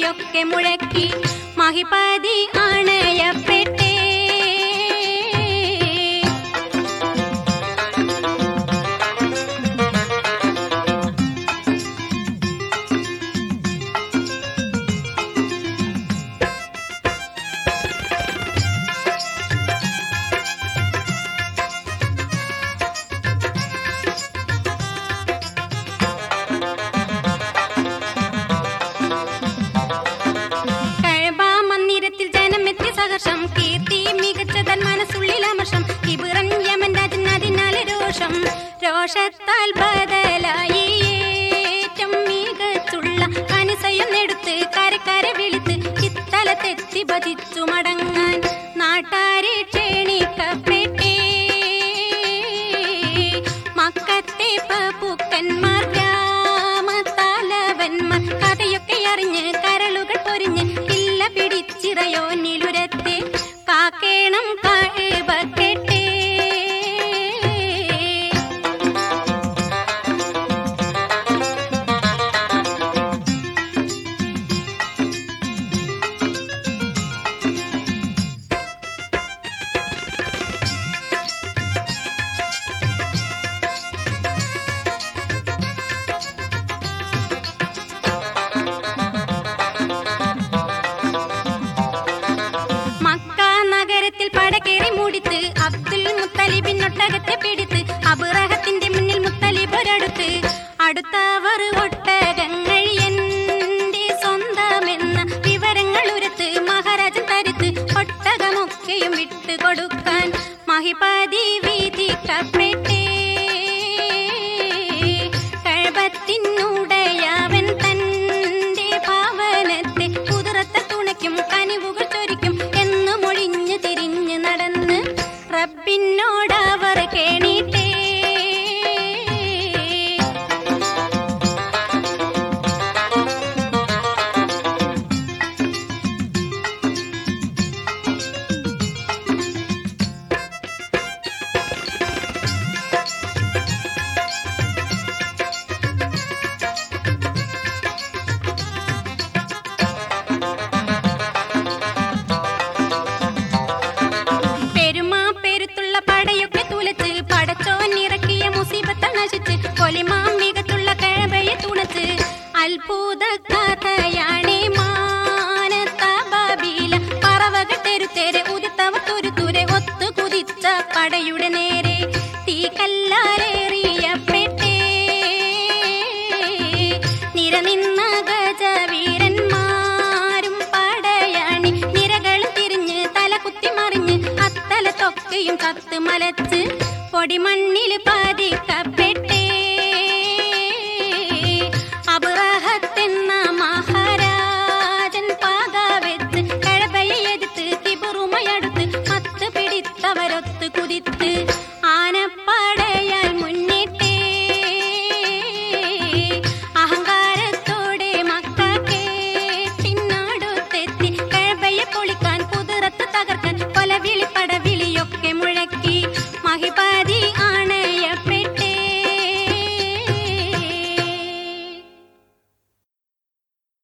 പേരൊക്കെ മുഴക്കി മഹിപതി അണയപ്പെട്ടേ. സഹർഷം കീർത്തി മികച്ചതൻ മനസ്സുള്ളിലമർഷം കിബിറൻ യമൻ രാജൻ അതിനാലെ രോഷം രോഷത്താൽ ബദലായി ഏറ്റം മികച്ചുള്ള കനിസയം എടുത്ത് കരക്കാരെ വിളിത്ത് ഇത്തലത്തെത്തി ഭജിച്ചു മടങ്ങാൻ നാട്ടാരെ ക്ഷണിക്കപ്പെട്ടേ. മക്കത്തെ പ്രഭുക്കന്മാർ ഗ്രാമത്തലവന്മാർ കഥയൊക്കെ അറിഞ്ഞ് കരളുകൾ പൊരിഞ്ഞ് ഇല്ല പിടിച്ചിറയോനിലുരത്തെ കാക്കേണം കഴുപക്കെട്ടേ. പടകേറി മൂടിത്ത് അബ്ദുൽ മുത്തലിബിനൊട്ടകത്തെ പിടിത്ത് അബ്റഹത്തിന്റെ മുന്നിൽ മുത്തലിബ് ഒരടുത്ത് അടുത്തവർ ഒട്ടകങ്ങൾ എന്റെ സ്വന്തമെന്ന വിവരങ്ങൾ ഉരത്ത് മഹാരാജൻ തരുത്ത് ഒട്ടകമൊക്കെയും വിട്ടു കൊടുക്കാൻ മഹിപതി വിധിക്കപ്പെട്ടേ. കഴബത്തിനുടയവൻ തന്റെ ഭവനത്തെ കുതിരത്തെ തുണയ്ക്കും കനിവുകൾ ചൊരിക്കും എന്ന് മൊഴിഞ്ഞ് തിരിഞ്ഞ് നടന്ന് റബ്ബിനോടവർ കേണീട്ടേ. പടയൊക്കെ തുലച്ച് പടച്ചോനിറക്കിയ മുസീബത്ത നശിച്ച് കൊലിമാമികത്തുള്ള കഴബയെ തുണച്ച് അത്ഭുത കഥയാണേ മാനത്തബീല പറവകൾ തെരുത്തേരെ ഉദിത്തവ തുരുത്തുരെ ഒത്തു കുതിച്ച പടയുടെ നേരെ തീകല്ലാലേറിയപ്പെട്ടേ. നിരനിന്ന ഗജവീരന്മാരും പടയണി നിരകളും തിരിഞ്ഞ് തല കുത്തി മറിഞ്ഞ് അത്തലത്തൊക്കെയും കത്ത് മലച്ച് പൊടിമണ്ണിൽ പതിക്കപ്പെട്ടു.